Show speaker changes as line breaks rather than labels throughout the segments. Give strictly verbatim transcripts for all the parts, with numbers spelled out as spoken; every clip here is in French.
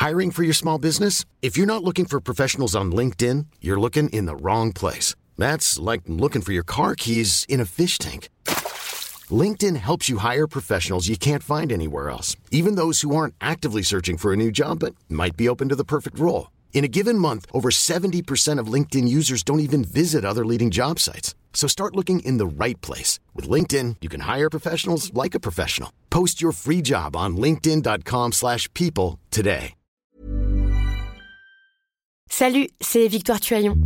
Hiring for your small business? If you're not looking for professionals on LinkedIn, you're looking in the wrong place. That's like looking for your car keys in a fish tank. LinkedIn helps you hire professionals you can't find anywhere else, even those who aren't actively searching for a new job but might be open to the perfect role. In a given month, over seventy percent of LinkedIn users don't even visit other leading job sites. So start looking in the right place. With LinkedIn, you can hire professionals like a professional. Post your free job on linkedin dot com slash people today.
Salut, c'est Victoire Tuaillon.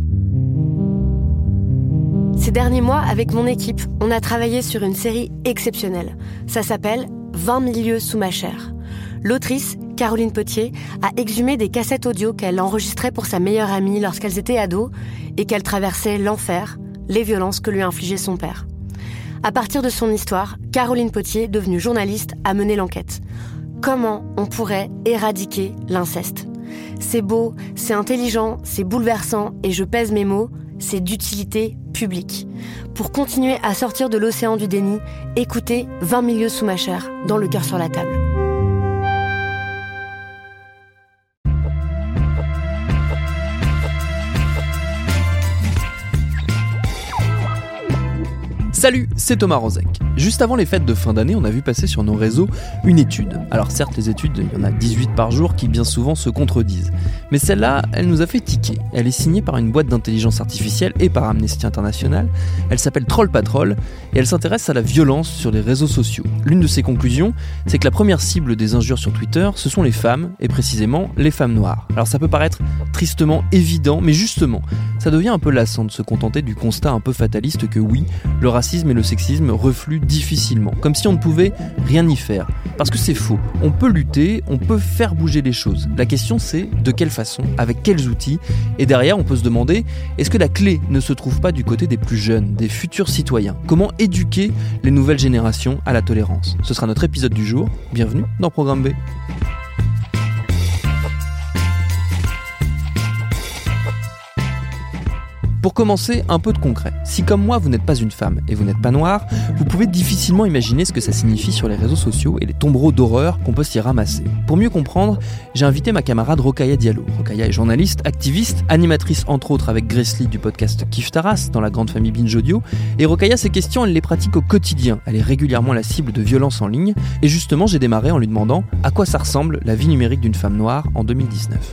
Ces derniers mois, avec mon équipe, on a travaillé sur une série exceptionnelle. Ça s'appelle « vingt mille lieues sous ma chair ». L'autrice, Caroline Potier, a exhumé des cassettes audio qu'elle enregistrait pour sa meilleure amie lorsqu'elles étaient ados et qu'elle traversait l'enfer, les violences que lui infligeait son père. À partir de son histoire, Caroline Potier, devenue journaliste, a mené l'enquête. Comment on pourrait éradiquer l'inceste ? C'est beau, c'est intelligent, c'est bouleversant et je pèse mes mots, c'est d'utilité publique. Pour continuer à sortir de l'océan du déni, écoutez vingt mille lieues sous ma chair dans Le cœur sur la table.
Salut, c'est Thomas Rozek. Juste avant les fêtes de fin d'année, on a vu passer sur nos réseaux une étude. Alors certes, les études, il y en a dix-huit par jour qui bien souvent se contredisent. Mais celle-là, elle nous a fait tiquer. Elle est signée par une boîte d'intelligence artificielle et par Amnesty International. Elle s'appelle Troll Patrol et elle s'intéresse à la violence sur les réseaux sociaux. L'une de ses conclusions, c'est que la première cible des injures sur Twitter, ce sont les femmes, et précisément les femmes noires. Alors ça peut paraître tristement évident, mais justement, ça devient un peu lassant de se contenter du constat un peu fataliste que oui, le racisme et le sexisme refluent difficilement, comme si on ne pouvait rien y faire. Parce que c'est faux. On peut lutter, on peut faire bouger les choses. La question c'est de quelle façon, avec quels outils, et derrière on peut se demander, est-ce que la clé ne se trouve pas du côté des plus jeunes, des futurs citoyens ? Comment éduquer les nouvelles générations à la tolérance ? Ce sera notre épisode du jour. Bienvenue dans Programme B. Pour commencer, un peu de concret. Si comme moi, vous n'êtes pas une femme et vous n'êtes pas noire, vous pouvez difficilement imaginer ce que ça signifie sur les réseaux sociaux et les tombereaux d'horreur qu'on peut s'y ramasser. Pour mieux comprendre, j'ai invité ma camarade Rokhaya Diallo. Rokhaya est journaliste, activiste, animatrice entre autres avec Grace Lee du podcast Kif Taras dans la grande famille Binge Audio. Et Rokhaya, ces questions, elle les pratique au quotidien. Elle est régulièrement la cible de violences en ligne. Et justement, j'ai démarré en lui demandant à quoi ça ressemble la vie numérique d'une femme noire en deux mille dix-neuf.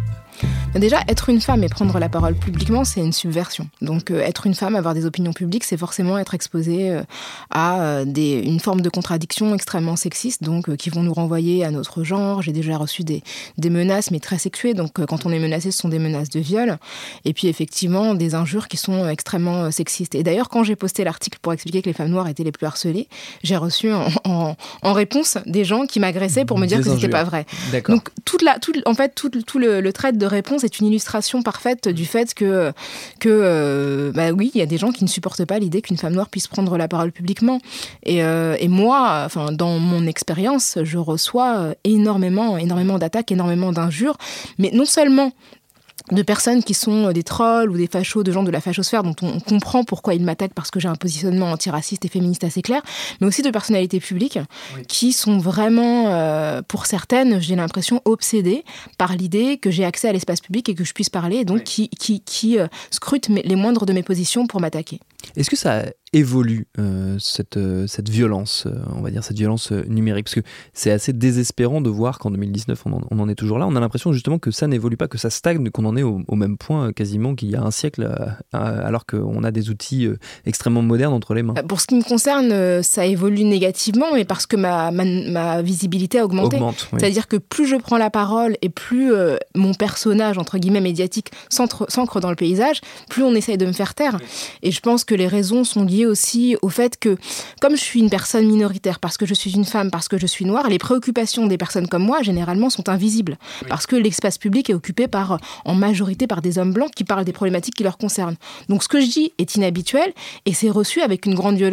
Déjà, être une femme et prendre la parole publiquement, c'est une subversion. Donc, euh, être une femme, avoir des opinions publiques, c'est forcément être exposé euh, à euh, des, une forme de contradiction extrêmement sexiste, donc euh, qui vont nous renvoyer à notre genre. J'ai déjà reçu des, des menaces, mais très sexuées. Donc, euh, quand on est menacé, ce sont des menaces de viol. Et puis, effectivement, des injures qui sont extrêmement euh, sexistes. Et d'ailleurs, quand j'ai posté l'article pour expliquer que les femmes noires étaient les plus harcelées, j'ai reçu en, en, en réponse des gens qui m'agressaient pour me dire des que injures. C'était pas vrai.
D'accord.
Donc, toute la, toute, en fait, tout, tout le, le trait de réponse est une illustration parfaite du fait que, que euh, bah oui, il y a des gens qui ne supportent pas l'idée qu'une femme noire puisse prendre la parole publiquement. Et, euh, et moi, enfin, dans mon expérience, je reçois énormément, énormément d'attaques, énormément d'injures, mais non seulement de personnes qui sont des trolls ou des fachos, de gens de la fachosphère dont on comprend pourquoi ils m'attaquent parce que j'ai un positionnement antiraciste et féministe assez clair, mais aussi de personnalités publiques oui. qui sont vraiment, euh, pour certaines, j'ai l'impression, obsédées par l'idée que j'ai accès à l'espace public et que je puisse parler, et donc oui. qui, qui, qui euh, scrutent mes, les moindres de mes positions pour m'attaquer.
Est-ce que ça évolue, euh, cette, euh, cette violence, euh, on va dire cette violence euh, numérique ? Parce que c'est assez désespérant de voir qu'en deux mille dix-neuf, on en, on en est toujours là. On a l'impression justement que ça n'évolue pas, que ça stagne, qu'on en est au, au même point euh, quasiment qu'il y a un siècle, euh, alors qu'on a des outils euh, extrêmement modernes entre les mains.
Pour ce qui me concerne, euh, ça évolue négativement, mais parce que ma, ma, ma visibilité a augmenté.
Augmente, oui.
C'est-à-dire que plus je prends la parole et plus euh, mon personnage, entre guillemets, médiatique s'ancre, s'ancre dans le paysage, plus on essaye de me faire taire. Oui. Et je pense que les raisons sont liées aussi au fait que, comme je suis une personne minoritaire, parce que je suis une femme, parce que je suis noire, les préoccupations des personnes comme moi, généralement, sont invisibles. Oui. Parce que l'espace public est occupé par, en majorité par des hommes blancs qui parlent des problématiques qui leur concernent. Donc ce que je dis est inhabituel et c'est reçu avec une grande violence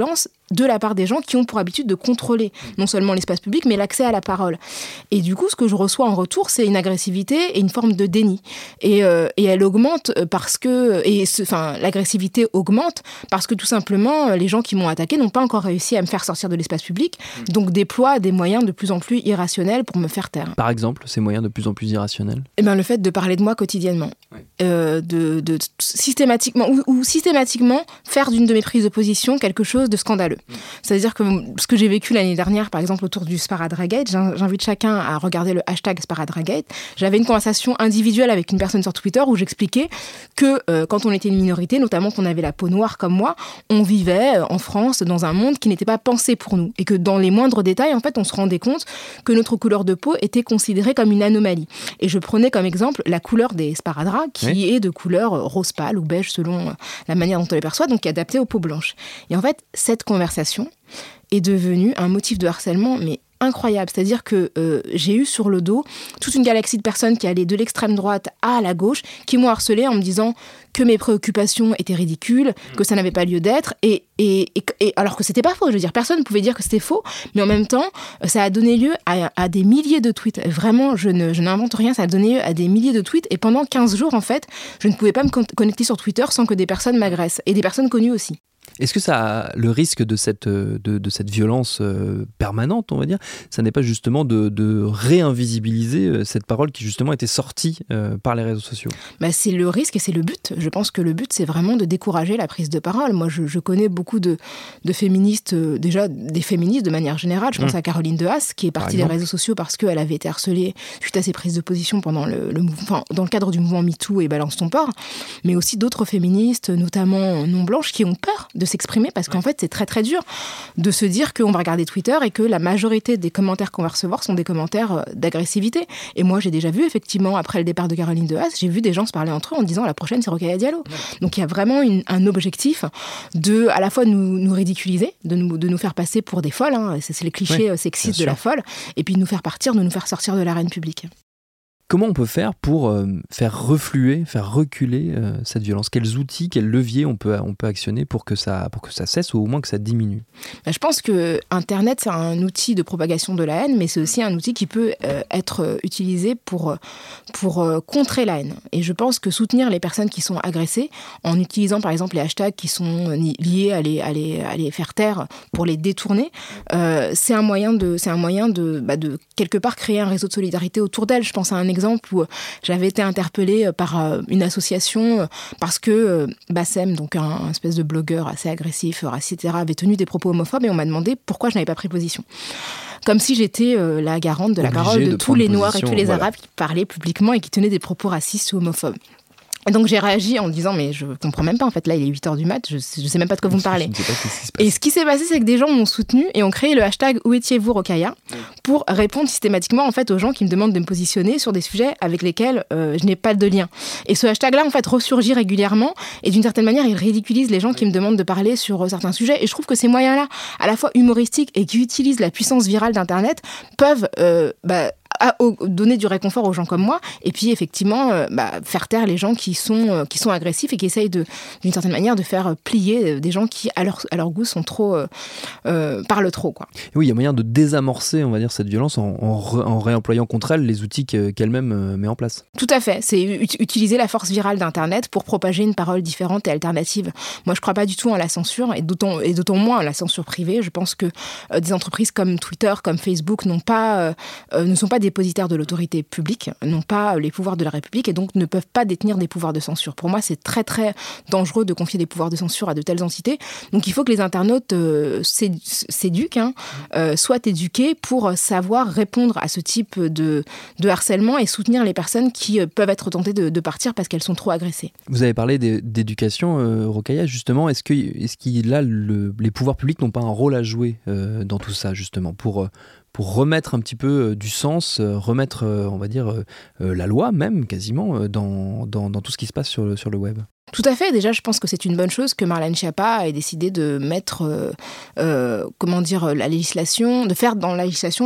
de la part des gens qui ont pour habitude de contrôler non seulement l'espace public, mais l'accès à la parole. Et du coup, ce que je reçois en retour, c'est une agressivité et une forme de déni. Et, euh, et elle augmente parce que... Et ce, enfin, l'agressivité augmente parce que tout simplement, les gens qui m'ont attaqué n'ont pas encore réussi à me faire sortir de l'espace public, donc déploient des moyens de plus en plus irrationnels pour me faire taire.
Par exemple, ces moyens de plus en plus irrationnels ?
Eh ben, le fait de parler de moi quotidiennement. Ouais. Euh, de, de, systématiquement, ou, ou systématiquement faire d'une de mes prises de position quelque chose de scandaleux. C'est-à-dire que ce que j'ai vécu l'année dernière, par exemple, autour du Sparadragate, j'invite chacun à regarder le hashtag Sparadragate. J'avais une conversation individuelle avec une personne sur Twitter où j'expliquais que euh, quand on était une minorité, notamment qu'on avait la peau noire comme moi, on vivait euh, en France dans un monde qui n'était pas pensé pour nous. Et que dans les moindres détails, en fait, on se rendait compte que notre couleur de peau était considérée comme une anomalie. Et je prenais comme exemple la couleur des sparadraps, qui oui. est de couleur rose pâle ou beige selon la manière dont on les perçoit, donc qui est adaptée aux peaux blanches. Et en fait, cette conversation est devenue un motif de harcèlement, mais incroyable. C'est-à-dire que euh, j'ai eu sur le dos toute une galaxie de personnes qui allaient de l'extrême droite à la gauche, qui m'ont harcelée en me disant que mes préoccupations étaient ridicules, que ça n'avait pas lieu d'être, et, et, et, et alors que c'était pas faux. Je veux dire, personne ne pouvait dire que c'était faux, mais en même temps, ça a donné lieu à, à des milliers de tweets. Vraiment, je, ne, je n'invente rien, ça a donné lieu à des milliers de tweets, et pendant quinze jours, en fait, je ne pouvais pas me con- connecter sur Twitter sans que des personnes m'agressent, et des personnes connues aussi.
Est-ce que ça a le risque de cette, de, de cette violence euh, permanente, on va dire, ça n'est pas justement de, de réinvisibiliser euh, cette parole qui justement était sortie euh, par les réseaux sociaux ? Bah,
c'est le risque et c'est le but. Je pense que le but, c'est vraiment de décourager la prise de parole. Moi, je, je connais beaucoup de, de féministes, euh, déjà des féministes de manière générale. Je pense mmh. à Caroline de Haas, qui est partie des réseaux sociaux parce qu'elle avait été harcelée suite à ses prises de position pendant le, le mouvement, enfin, dans le cadre du mouvement MeToo et Balance ton porc, mais aussi d'autres féministes, notamment non blanches, qui ont peur de s'exprimer parce qu'en fait c'est très très dur de se dire qu'on va regarder Twitter et que la majorité des commentaires qu'on va recevoir sont des commentaires d'agressivité. Et moi j'ai déjà vu effectivement après le départ de Caroline de Haas, j'ai vu des gens se parler entre eux en disant la prochaine c'est Rokhaya Diallo. Donc il y a vraiment une, un objectif de à la fois nous, nous ridiculiser, de nous, de nous faire passer pour des folles, hein, c'est, c'est les clichés oui, sexistes de la folle, et puis de nous faire partir, de nous faire sortir de l'arène publique.
Comment on peut faire pour euh, faire refluer, faire reculer euh, cette violence ? Quels outils, quels leviers on peut, on peut actionner pour que, ça, pour que ça cesse ou au moins que ça diminue ?
Ben, je pense que Internet, c'est un outil de propagation de la haine, mais c'est aussi un outil qui peut euh, être utilisé pour, pour euh, contrer la haine. Et je pense que soutenir les personnes qui sont agressées, en utilisant par exemple les hashtags qui sont liés à les, à les, à les faire taire pour les détourner, euh, c'est un moyen, de, c'est un moyen de, bah, de quelque part créer un réseau de solidarité autour d'elles. Je pense à un exemple exemple où j'avais été interpellée par une association parce que Bassem, donc un, un espèce de blogueur assez agressif, raciste, et cetera, avait tenu des propos homophobes et on m'a demandé pourquoi je n'avais pas pris position. Comme si j'étais euh, la garante de la Obligée parole de, de tous les Noirs et tous les voilà. Arabes qui parlaient publiquement et qui tenaient des propos racistes ou homophobes. Et donc j'ai réagi en disant mais je comprends même pas en fait, là il est huit heures du mat, je sais, je sais même pas de quoi vous me parlez.
Ce
et ce qui s'est passé c'est que des gens m'ont soutenu et ont créé le hashtag Où étiez-vous Rokhaya pour répondre systématiquement en fait aux gens qui me demandent de me positionner sur des sujets avec lesquels euh, je n'ai pas de lien. Et ce hashtag là en fait ressurgit régulièrement et d'une certaine manière il ridiculise les gens qui me demandent de parler sur euh, certains sujets, et je trouve que ces moyens là à la fois humoristiques et qui utilisent la puissance virale d'internet peuvent euh, bah, à donner du réconfort aux gens comme moi et puis effectivement euh, bah, faire taire les gens qui sont, euh, qui sont agressifs et qui essayent de, d'une certaine manière de faire plier des gens qui à leur, à leur goût sont trop, euh, euh, parlent trop quoi.
Oui, il y a moyen de désamorcer on va dire cette violence en, en, re, en réemployant contre elle les outils que, qu'elle-même euh, met en place.
Tout à fait, c'est ut- utiliser la force virale d'internet pour propager une parole différente et alternative. Moi je crois pas du tout en la censure et d'autant, et d'autant moins en la censure privée. Je pense que euh, des entreprises comme Twitter, comme Facebook n'ont pas, euh, euh, ne sont pas dépositaires de l'autorité publique, n'ont pas les pouvoirs de la République et donc ne peuvent pas détenir des pouvoirs de censure. Pour moi, c'est très très dangereux de confier des pouvoirs de censure à de telles entités. Donc il faut que les internautes euh, s'éduquent, hein, euh, soient éduqués pour savoir répondre à ce type de, de harcèlement et soutenir les personnes qui euh, peuvent être tentées de, de partir parce qu'elles sont trop agressées.
Vous avez parlé d'éducation, euh, Rokhaya, justement. Est-ce que est-ce qu'il a le, les pouvoirs publics n'ont pas un rôle à jouer euh, dans tout ça, justement, pour... Euh, pour remettre un petit peu du sens, remettre, on va dire, la loi même, quasiment, dans, dans, dans tout ce qui se passe sur le, sur le web.
Tout à fait. Déjà, je pense que c'est une bonne chose que Marlène Schiappa ait décidé de mettre, euh, euh, comment dire, la législation, de faire dans la législation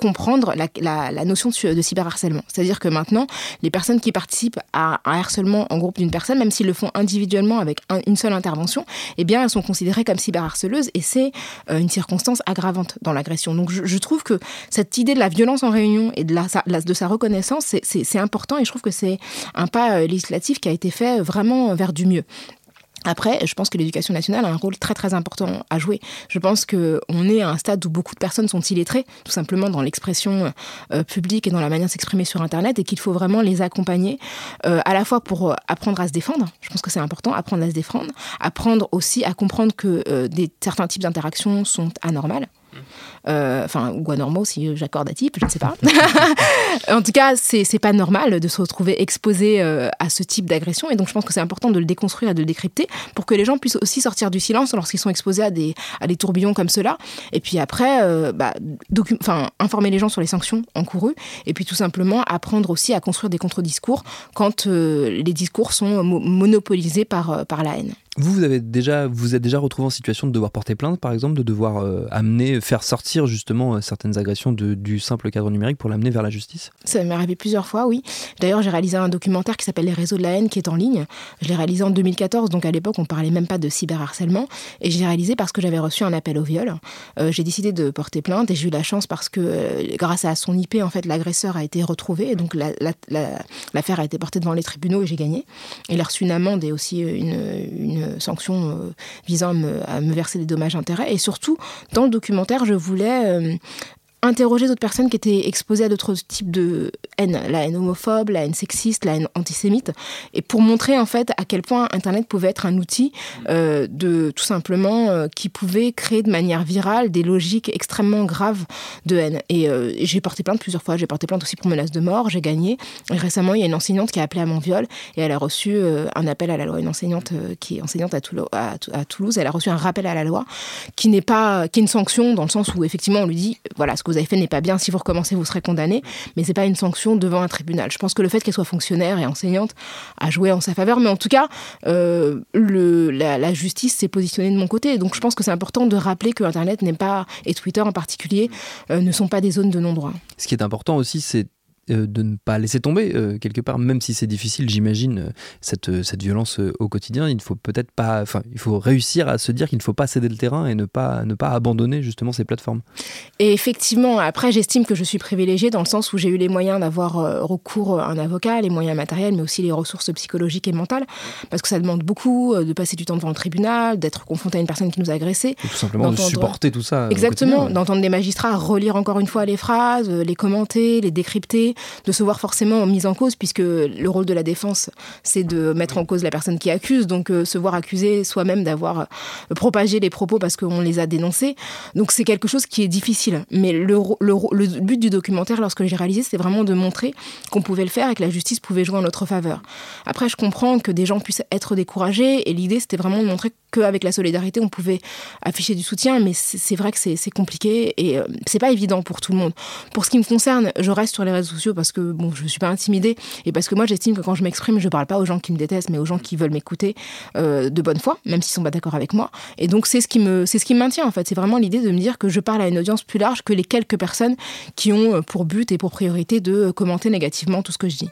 comprendre la, la, la notion de, de cyberharcèlement. C'est-à-dire que maintenant, les personnes qui participent à un harcèlement en groupe d'une personne, même s'ils le font individuellement avec un, une seule intervention, eh bien, elles sont considérées comme cyberharceleuses et c'est euh, une circonstance aggravante dans l'agression. Donc, je, je trouve que cette idée de la violence en réunion et de, la, la, de sa reconnaissance, c'est, c'est, c'est important et je trouve que c'est un pas euh, législatif qui a été fait vraiment vers du mieux. Après, je pense que l'éducation nationale a un rôle très très important à jouer. Je pense qu'on est à un stade où beaucoup de personnes sont illettrées, tout simplement dans l'expression euh, publique et dans la manière de s'exprimer sur Internet, et qu'il faut vraiment les accompagner, euh, à la fois pour apprendre à se défendre, je pense que c'est important, apprendre à se défendre, apprendre aussi à comprendre que euh, des, certains types d'interactions sont anormales. Euh, enfin, ou anormaux si j'accorde à type, je ne sais pas. En tout cas, c'est, c'est pas normal de se retrouver exposé euh, à ce type d'agression, et donc je pense que c'est important de le déconstruire et de le décrypter pour que les gens puissent aussi sortir du silence lorsqu'ils sont exposés à des, à des tourbillons comme cela. Et puis après, euh, bah, docu- informer les gens sur les sanctions encourues, et puis tout simplement apprendre aussi à construire des contre-discours quand euh, les discours sont mo- monopolisés par, euh, par la haine.
Vous, vous avez déjà, vous êtes déjà retrouvé en situation de devoir porter plainte, par exemple, de devoir euh, amener, faire sortir justement euh, certaines agressions de, du simple cadre numérique pour l'amener vers la justice ?
Ça m'est arrivé plusieurs fois, oui. D'ailleurs, j'ai réalisé un documentaire qui s'appelle Les réseaux de la haine, qui est en ligne. Je l'ai réalisé en deux mille quatorze, donc à l'époque, on parlait même pas de cyberharcèlement. Et je l'ai réalisé parce que j'avais reçu un appel au viol. Euh, j'ai décidé de porter plainte et j'ai eu la chance parce que, euh, grâce à son I P, en fait, l'agresseur a été retrouvé. Et donc, la, la, la, l'affaire a été portée devant les tribunaux et j'ai gagné. Il a reçu une amende et aussi une, une sanction euh, visant à me, à me verser des dommages-intérêts. Et surtout, dans le documentaire, je voulais euh, interroger d'autres personnes qui étaient exposées à d'autres types de haine, la haine homophobe, la haine sexiste, la haine antisémite, et pour montrer en fait à quel point Internet pouvait être un outil euh, de tout simplement euh, qui pouvait créer de manière virale des logiques extrêmement graves de haine. Et, euh, et j'ai porté plainte plusieurs fois. J'ai porté plainte aussi pour menace de mort. J'ai gagné. Et récemment, il y a une enseignante qui a appelé à mon viol et elle a reçu euh, un appel à la loi. Une enseignante euh, qui est enseignante à, Toulou- à, à Toulouse, elle a reçu un rappel à la loi qui n'est pas, qui est une sanction dans le sens où effectivement on lui dit voilà, ce que vous avez fait n'est pas bien, si vous recommencez vous serez condamné, mais c'est pas une sanction devant un tribunal. Je pense que le fait qu'elle soit fonctionnaire et enseignante a joué en sa faveur, mais en tout cas euh, le, la, la justice s'est positionnée de mon côté, donc je pense que c'est important de rappeler que Internet n'est pas, et Twitter en particulier, euh, ne sont pas des zones de non-droit.
Ce qui est important aussi, c'est euh, de ne pas laisser tomber euh, quelque part, même si c'est difficile, j'imagine, euh, cette, euh, cette violence euh, au quotidien. Il faut peut-être pas, enfin, il faut réussir à se dire qu'il ne faut pas céder le terrain et ne pas, ne pas abandonner justement ces plateformes.
Et effectivement, après, j'estime que je suis privilégiée dans le sens où j'ai eu les moyens d'avoir euh, recours à un avocat, les moyens matériels, mais aussi les ressources psychologiques et mentales, parce que ça demande beaucoup euh, de passer du temps devant le tribunal, d'être confronté à une personne qui nous a agressés.
Et tout simplement de supporter tout ça.
Exactement, d'entendre des magistrats relire encore une fois les phrases, les commenter, les décrypter, de se voir forcément mise en cause, puisque le rôle de la défense, c'est de mettre en cause la personne qui accuse, donc euh, se voir accusé soi-même d'avoir euh, propagé les propos parce qu'on les a dénoncés. Donc c'est quelque chose qui est difficile. Mais le, le, le but du documentaire, lorsque j'ai réalisé, c'était vraiment de montrer qu'on pouvait le faire et que la justice pouvait jouer en notre faveur. Après, je comprends que des gens puissent être découragés, et l'idée, c'était vraiment de montrer qu'avec la solidarité, on pouvait afficher du soutien, mais c'est, c'est vrai que c'est, c'est compliqué et euh, c'est pas évident pour tout le monde. Pour ce qui me concerne, je reste sur les réseaux sociaux parce que bon, je suis pas intimidée et parce que moi, j'estime que quand je m'exprime, je parle pas aux gens qui me détestent, mais aux gens qui veulent m'écouter euh, de bonne foi, même s'ils sont pas d'accord avec moi. Et donc, c'est ce qui me, c'est ce qui me maintient, en fait. C'est vraiment l'idée de me dire que je parle à une audience plus large que les quelques personnes qui ont pour but et pour priorité de commenter négativement tout ce que je dis.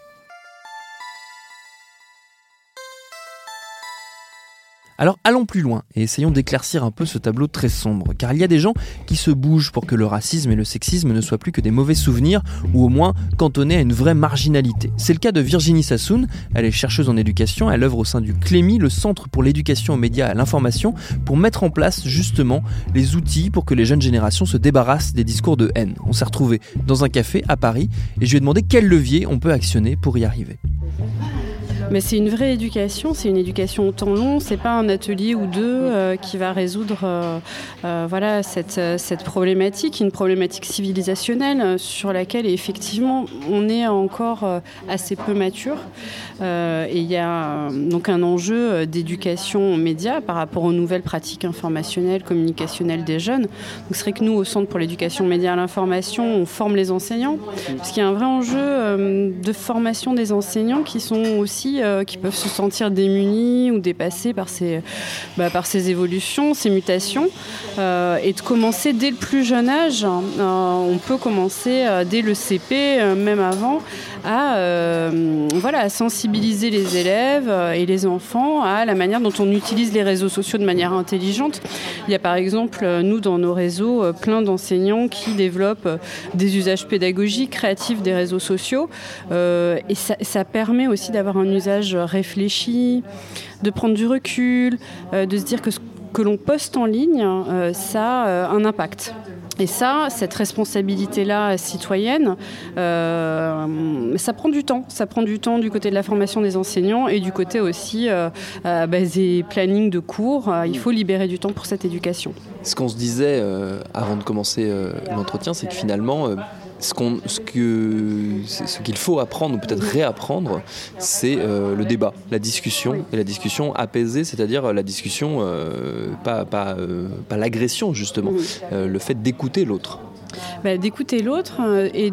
Alors allons plus loin et essayons d'éclaircir un peu ce tableau très sombre, car il y a des gens qui se bougent pour que le racisme et le sexisme ne soient plus que des mauvais souvenirs, ou au moins cantonnés à une vraie marginalité. C'est le cas de Virginie Sassoon, elle est chercheuse en éducation, elle œuvre au sein du C L E M I, le Centre pour l'éducation aux médias et à l'information, pour mettre en place justement les outils pour que les jeunes générations se débarrassent des discours de haine. On s'est retrouvés dans un café à Paris et je lui ai demandé quel levier on peut actionner pour y arriver.
Mais c'est une vraie éducation, c'est une éducation au temps long, c'est pas un atelier ou deux euh, qui va résoudre euh, euh, voilà, cette, cette problématique, une problématique civilisationnelle sur laquelle effectivement on est encore euh, assez peu mature. Euh, et il y a euh, donc un enjeu d'éducation aux médias par rapport aux nouvelles pratiques informationnelles, communicationnelles des jeunes. Donc c'est vrai que nous, au Centre pour l'éducation aux médias et à l'information, on forme les enseignants, parce qu'il y a un vrai enjeu euh, de formation des enseignants qui sont aussi euh, qui peuvent se sentir démunis ou dépassés par ces, bah, par ces évolutions, ces mutations, euh, et de commencer dès le plus jeune âge. Euh, on peut commencer euh, dès le C P, euh, même avant, à, euh, voilà, à sensibiliser les élèves euh, et les enfants à la manière dont on utilise les réseaux sociaux de manière intelligente. Il y a par exemple, nous, dans nos réseaux, euh, plein d'enseignants qui développent euh, des usages pédagogiques, créatifs des réseaux sociaux. Euh, et ça, ça permet aussi d'avoir un usage réfléchi, de prendre du recul, euh, de se dire que ce que l'on poste en ligne, euh, ça a euh, un impact. Et ça, cette responsabilité-là citoyenne, euh, ça prend du temps. Ça prend du temps du côté de la formation des enseignants et du côté aussi euh, euh, bah, des plannings de cours. Euh, il faut libérer du temps pour cette éducation.
Ce qu'on se disait euh, avant de commencer euh, l'entretien, c'est que finalement, euh, ce, qu'on, ce, que, ce qu'il faut apprendre ou peut-être réapprendre, c'est euh, le débat, la discussion, oui. Et la discussion apaisée, c'est-à-dire la discussion, euh, pas, pas, euh, pas l'agression justement, oui. euh, le fait d'écouter l'autre.
Bah, d'écouter l'autre euh, et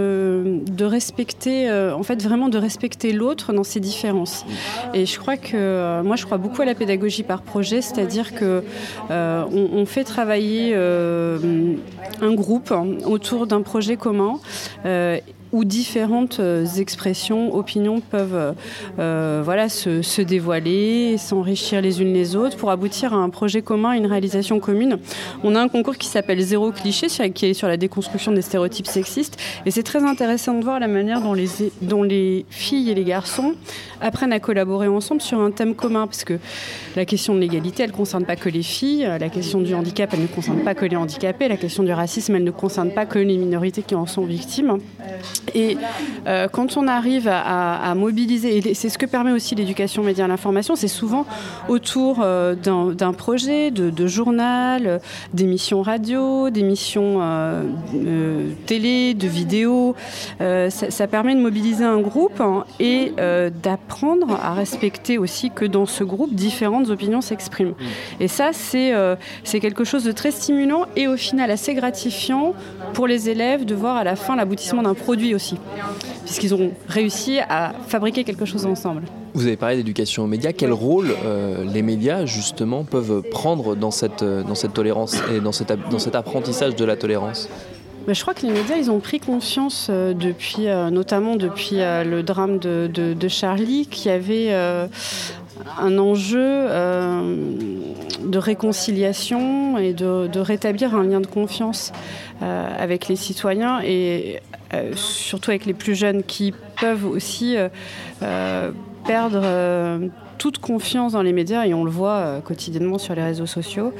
de, de respecter, euh, en fait vraiment de respecter l'autre dans ses différences. Et je crois que, euh, moi je crois beaucoup à la pédagogie par projet, c'est-à-dire que euh, on, on fait travailler euh, un groupe autour d'un projet commun euh, où différentes euh, expressions, opinions peuvent euh, voilà, se, se dévoiler, s'enrichir les unes les autres pour aboutir à un projet commun, une réalisation commune. On a un concours qui s'appelle Zéro Cliché, sur, qui est sur la déconstruction des stéréotypes sexistes. Et c'est très intéressant de voir la manière dont les, dont les filles et les garçons apprennent à collaborer ensemble sur un thème commun. Parce que la question de l'égalité, elle ne concerne pas que les filles. La question du handicap, elle ne concerne pas que les handicapés. La question du racisme, elle ne concerne pas que les minorités qui en sont victimes. Et euh, quand on arrive à, à, à mobiliser, et c'est ce que permet aussi l'éducation média à l'information, c'est souvent autour euh, d'un, d'un projet, de, de journal, d'émissions radio, d'émissions euh, euh, télé, de vidéos. Euh, ça, ça permet de mobiliser un groupe hein, et euh, d'apprendre à respecter aussi que dans ce groupe, différentes opinions s'expriment. Et ça, c'est, euh, c'est quelque chose de très stimulant et au final assez gratifiant pour les élèves de voir à la fin l'aboutissement d'un produit aussi, puisqu'ils ont réussi à fabriquer quelque chose ensemble.
Vous avez parlé d'éducation aux médias. Quel rôle euh, les médias, justement, peuvent prendre dans cette, dans cette tolérance et dans cet, dans cet apprentissage de la tolérance ?
Ben, je crois que les médias, ils ont pris conscience, euh, depuis, euh, notamment depuis euh, le drame de, de, de Charlie, qu'il y avait euh, un enjeu euh, de réconciliation et de, de rétablir un lien de confiance euh, avec les citoyens et euh, surtout avec les plus jeunes qui peuvent aussi euh, euh, perdre euh, toute confiance dans les médias et on le voit euh, quotidiennement sur les réseaux sociaux.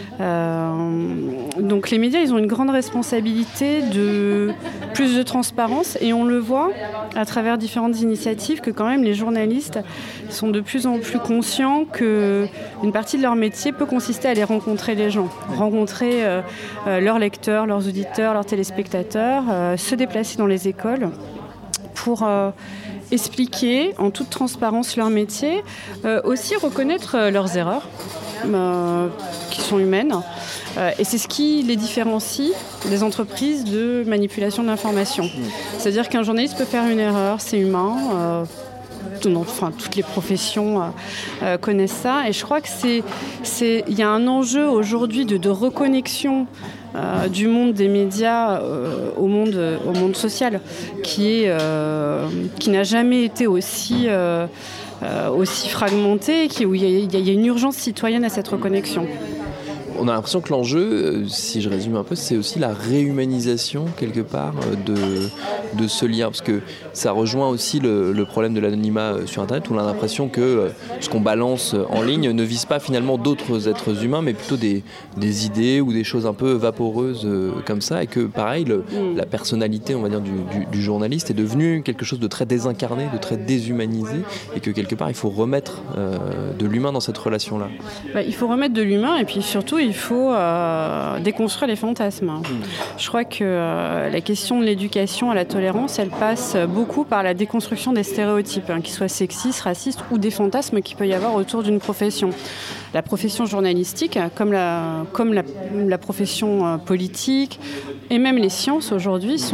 Euh, donc les médias, ils ont une grande responsabilité de plus de transparence et on le voit à travers différentes initiatives que quand même les journalistes sont de plus en plus conscients qu'une partie de leur métier peut consister à aller rencontrer les gens, rencontrer euh, euh, leurs lecteurs, leurs auditeurs, leurs téléspectateurs, euh, se déplacer dans les écoles pour euh, expliquer en toute transparence leur métier, euh, aussi reconnaître euh, leurs erreurs, euh, qui sont humaines. Euh, et c'est ce qui les différencie des entreprises de manipulation de l'information. Mmh. C'est-à-dire qu'un journaliste peut faire une erreur, c'est humain. Euh, Enfin, toutes les professions euh, euh, connaissent ça. Et je crois que c'est, c'est, y a un enjeu aujourd'hui de, de reconnexion euh, du monde des médias euh, au monde, au monde social, qui, est, euh, qui n'a jamais été aussi, euh, euh, aussi fragmenté, qui, où il y, y a une urgence citoyenne à cette reconnexion.
On a l'impression que l'enjeu, si je résume un peu, c'est aussi la réhumanisation, quelque part, de, de ce lien. Parce que ça rejoint aussi le, le problème de l'anonymat sur Internet, où on a l'impression que ce qu'on balance en ligne ne vise pas finalement d'autres êtres humains, mais plutôt des, des idées ou des choses un peu vaporeuses comme ça. Et que, pareil, le, la personnalité, on va dire, du, du, du journaliste est devenue quelque chose de très désincarné, de très déshumanisé. Et que, quelque part, il faut remettre euh, de l'humain dans cette relation-là.
Bah, il faut remettre de l'humain et puis surtout, il faut euh, déconstruire les fantasmes. Mmh. Je crois que euh, la question de l'éducation à la tolérance, elle passe beaucoup par la déconstruction des stéréotypes, hein, qu'ils soient sexistes, racistes ou des fantasmes qu'il peut y avoir autour d'une profession. La profession journalistique, comme la, comme la, la profession euh, politique et même les sciences aujourd'hui, sont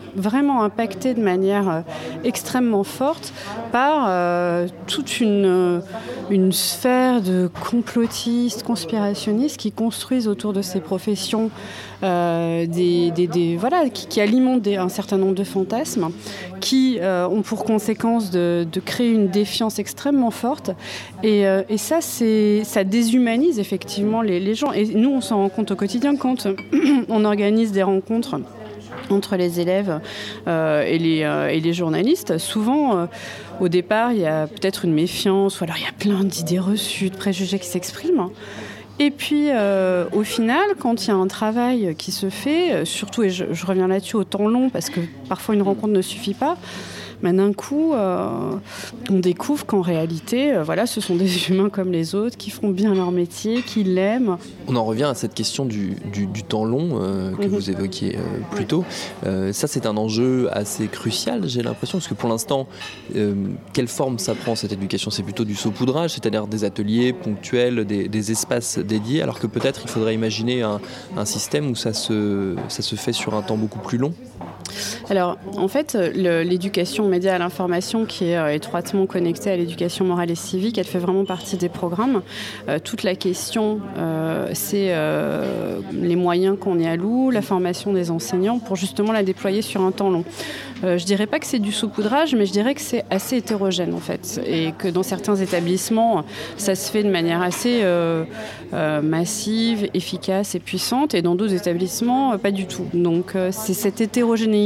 vraiment impactés de manière euh, extrêmement forte par euh, toute une, euh, une sphère de complotistes, conspirationnistes qui construisent autour de ces professions euh, des, des, des, voilà, qui, qui alimentent des, un certain nombre de fantasmes, qui euh, ont pour conséquence de, de créer une défiance extrêmement forte. Et, euh, et ça, c'est, ça déshumanise effectivement les, les gens. Et nous, on s'en rend compte au quotidien quand on organise des rencontres entre les élèves euh, et, les, euh, et les journalistes. Souvent, euh, au départ, il y a peut-être une méfiance, ou alors il y a plein d'idées reçues, de préjugés qui s'expriment. Et puis, euh, au final, quand il y a un travail qui se fait, euh, surtout, et je, je reviens là-dessus au temps long, parce que parfois une rencontre ne suffit pas, mais d'un coup, euh, on découvre qu'en réalité, euh, voilà, ce sont des humains comme les autres, qui font bien leur métier, qui l'aiment.
On en revient à cette question du, du, du temps long euh, que mm-hmm. vous évoquiez euh, plus tôt. Euh, ça, c'est un enjeu assez crucial, j'ai l'impression, parce que pour l'instant, euh, quelle forme ça prend, cette éducation ? C'est plutôt du saupoudrage, c'est-à-dire des ateliers ponctuels, des, des espaces dédiés, alors que peut-être il faudrait imaginer un, un système où ça se, ça se fait sur un temps beaucoup plus long.
Alors, en fait, le, l'éducation média à l'information, qui est euh, étroitement connectée à l'éducation morale et civique, elle fait vraiment partie des programmes. Euh, toute la question, euh, c'est euh, les moyens qu'on y alloue, la formation des enseignants, pour justement la déployer sur un temps long. Euh, je dirais pas que c'est du saupoudrage, mais je dirais que c'est assez hétérogène, en fait, et que dans certains établissements, ça se fait de manière assez euh, euh, massive, efficace et puissante, et dans d'autres établissements, euh, pas du tout. Donc, euh, c'est cette hétérogénéité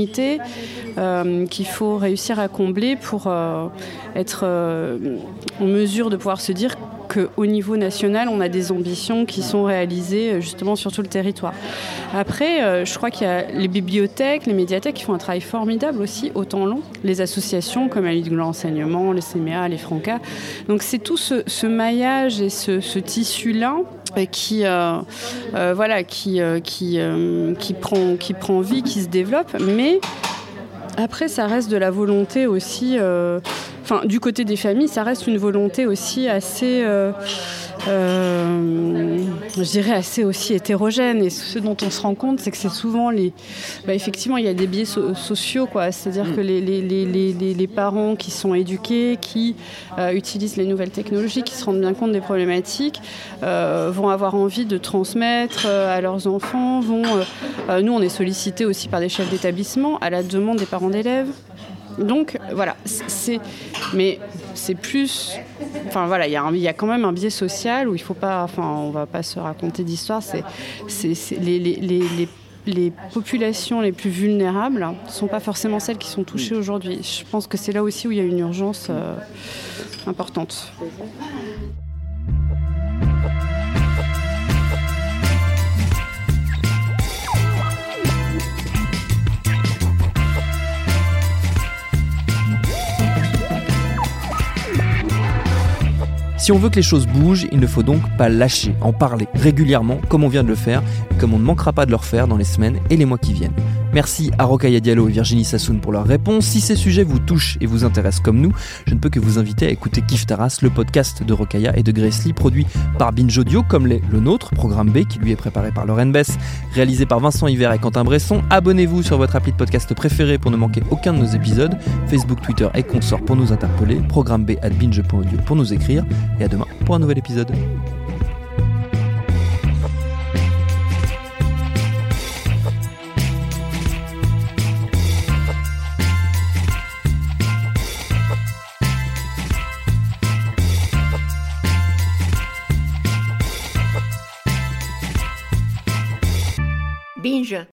Euh, qu'il faut réussir à combler pour euh, être euh, en mesure de pouvoir se dire qu'au niveau national, on a des ambitions qui sont réalisées justement sur tout le territoire. Après, euh, je crois qu'il y a les bibliothèques, les médiathèques qui font un travail formidable aussi au temps long, les associations comme la Ligue de l'enseignement, les C M E A, les Franca. Donc c'est tout ce, ce maillage et ce, ce tissu-là qui, euh, euh, voilà, qui, euh, qui, euh, qui, prend, qui prend vie, qui se développe, mais après ça reste de la volonté aussi, euh, enfin du côté des familles, ça reste une volonté aussi assez, euh, euh, je dirais assez aussi hétérogène. Et ce dont on se rend compte, c'est que c'est souvent les, bah effectivement, il y a des biais so- sociaux, quoi. C'est-à-dire que les, les, les, les, les parents qui sont éduqués, qui euh, utilisent les nouvelles technologies, qui se rendent bien compte des problématiques, euh, vont avoir envie de transmettre euh, à leurs enfants. Vont, euh, euh, nous, on est sollicités aussi par des chefs d'établissement à la demande des parents d'élèves. Donc voilà, c'est, mais c'est plus, enfin voilà, il y a, il y a quand même un biais social où il faut pas, enfin on va pas se raconter d'histoire. C'est, c'est, c'est les, les, les, les, les populations les plus vulnérables ne sont pas forcément celles qui sont touchées aujourd'hui. Je pense que c'est là aussi où il y a une urgence euh, importante.
Si on veut que les choses bougent, il ne faut donc pas lâcher, en parler régulièrement, comme on vient de le faire, et comme on ne manquera pas de le refaire dans les semaines et les mois qui viennent. Merci à Rokhaya Diallo et Virginie Sassoon pour leurs réponses. Si ces sujets vous touchent et vous intéressent comme nous, je ne peux que vous inviter à écouter Kif Taras, le podcast de Rokhaya et de Grace Lee, produit par Binge Audio, comme l'est le nôtre, Programme B, qui lui est préparé par Lauren Bess, réalisé par Vincent Hiver et Quentin Bresson. Abonnez-vous sur votre appli de podcast préféré pour ne manquer aucun de nos épisodes. Facebook, Twitter et consorts pour nous interpeller. Programme B arobase binge point audio pour nous écrire. Et à demain pour un nouvel épisode.
Binge.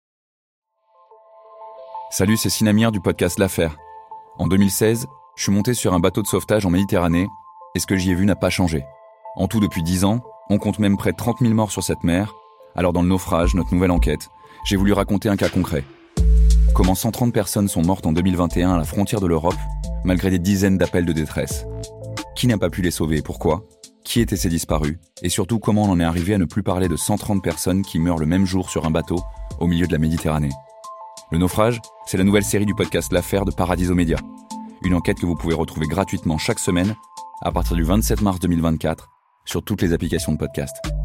Salut, c'est Sinamir du podcast L'Affaire. En deux mille seize, je suis monté sur un bateau de sauvetage en Méditerranée et ce que j'y ai vu n'a pas changé. En tout, depuis dix ans, on compte même près de trente mille morts sur cette mer. Alors dans le naufrage, notre nouvelle enquête, j'ai voulu raconter un cas concret. Comment cent trente personnes sont mortes en deux mille vingt et un à la frontière de l'Europe, malgré des dizaines d'appels de détresse. Qui n'a pas pu les sauver et pourquoi ? Qui étaient ces disparus ? Et surtout, comment on en est arrivé à ne plus parler de cent trente personnes qui meurent le même jour sur un bateau, au milieu de la Méditerranée ? Le naufrage, c'est la nouvelle série du podcast L'Affaire de Paradiso Média. Une enquête que vous pouvez retrouver gratuitement chaque semaine, à partir du vingt-sept mars deux mille vingt-quatre, sur toutes les applications de podcast.